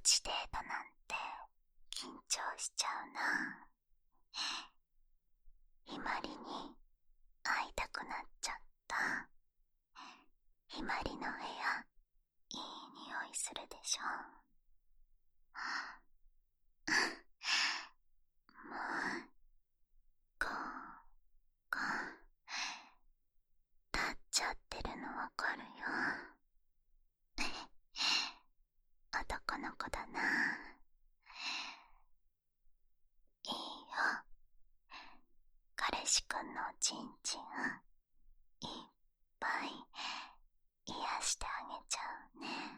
チデートなんて緊張しちゃうな。ひまりに会いたくなっちゃった。ひまりの部屋、いい匂いするでしょ。もうこう立っちゃってるのわかるよ。男の子だな。いいよ、彼氏くんのチンチンいっぱい癒してあげちゃうね。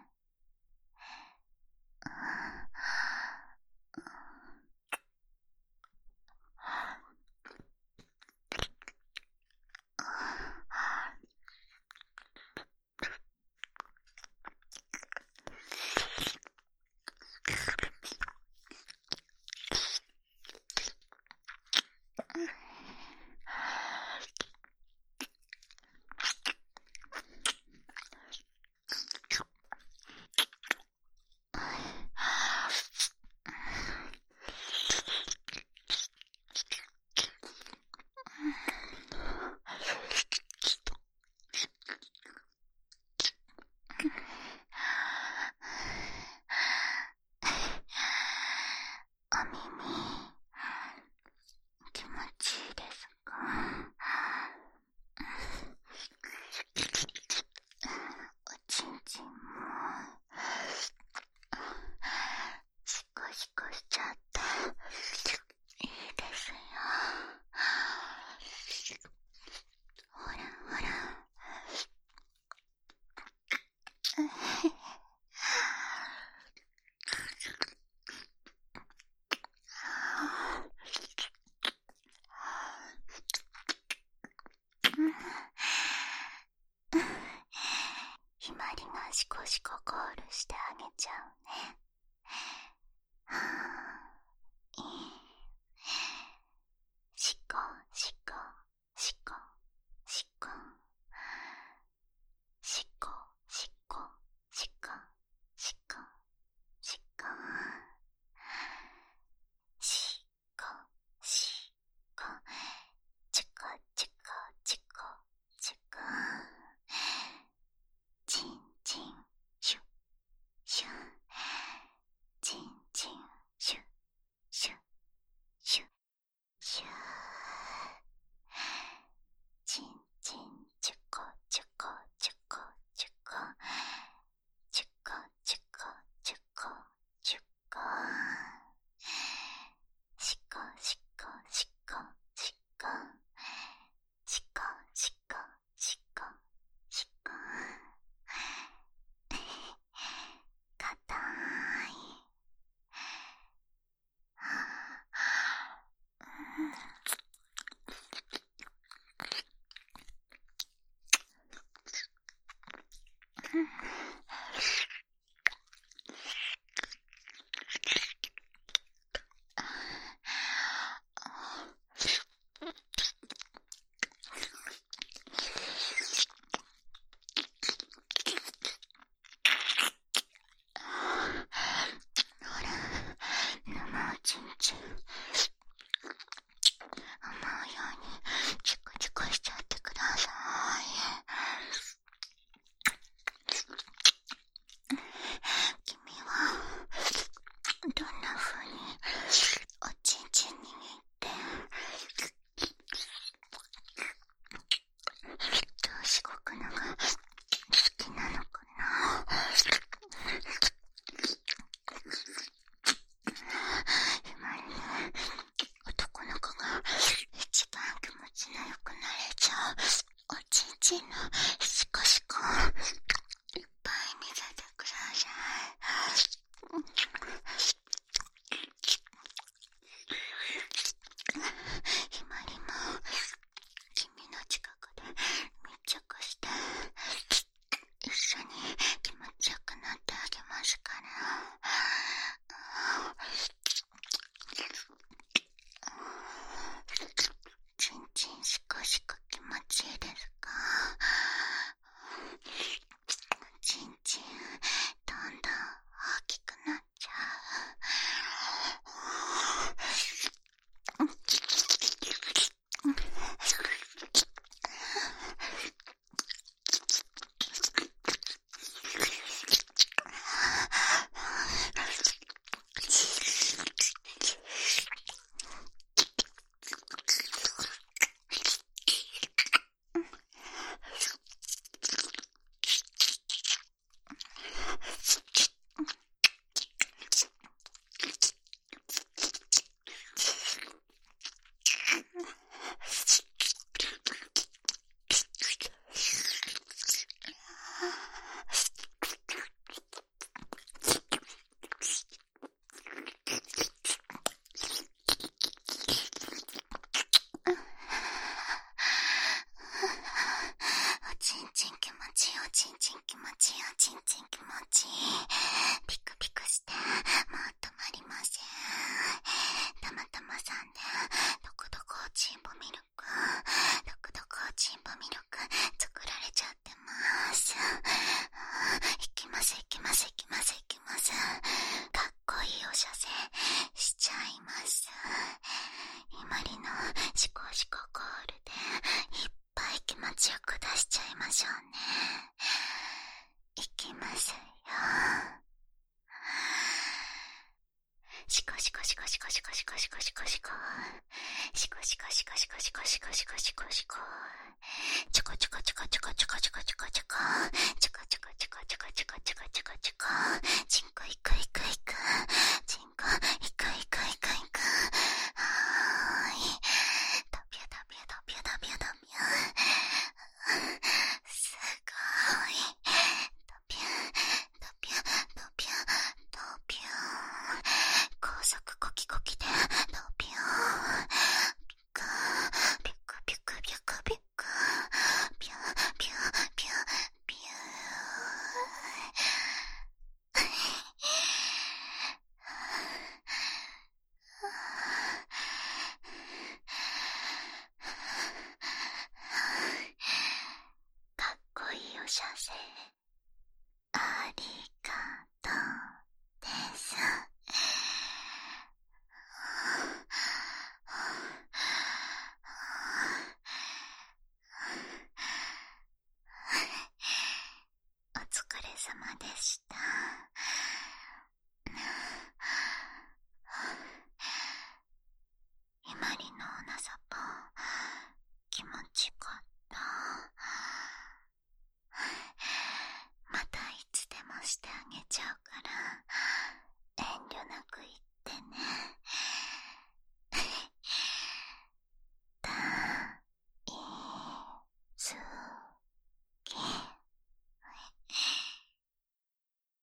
お耳気持ちいいですか？おちんちんもシコシコしちゃっていいですよ。ほらほらひまりがシコシココールしてあげちゃうね。いい。シコシコシコシコシコシコシコシコシコシコシコチコチコチコチコチンチンシュシュチンチンシュ気持ちいいよ、ちんちん気持ちいい。ピクピクしてもう止まりません。たまたまさんでどこどこチンポミルク、どこどこチンポミルク作られちゃってます。いきますいきますいきますいきます。かっこいいお射精しちゃいます。ひまりのシコシココールでいっぱい気持ちよく出しちゃいましょうね。いきますよ。シコシコシコシコシコシコシコシコシコシコシコシコシコシコシコシコシコシコチョコチョコチョコチョコチョコチョコチョコチョコチョコチョコチョコチョコチョコチョコチョコチョコチンコいくいくいくチンコいくいくいくいく。はーい、ドビュドビュドビュドビュドビュ。すごい。ドビュドビュドビュドビュ。高速コキコキでドビュピクピクピクピクピクピュピュピュピュ。かっこいいお射精ありがとうです。お疲れ様でした。ひまりのおなさぽ気持ちよかった。またいつでもしてあげちゃう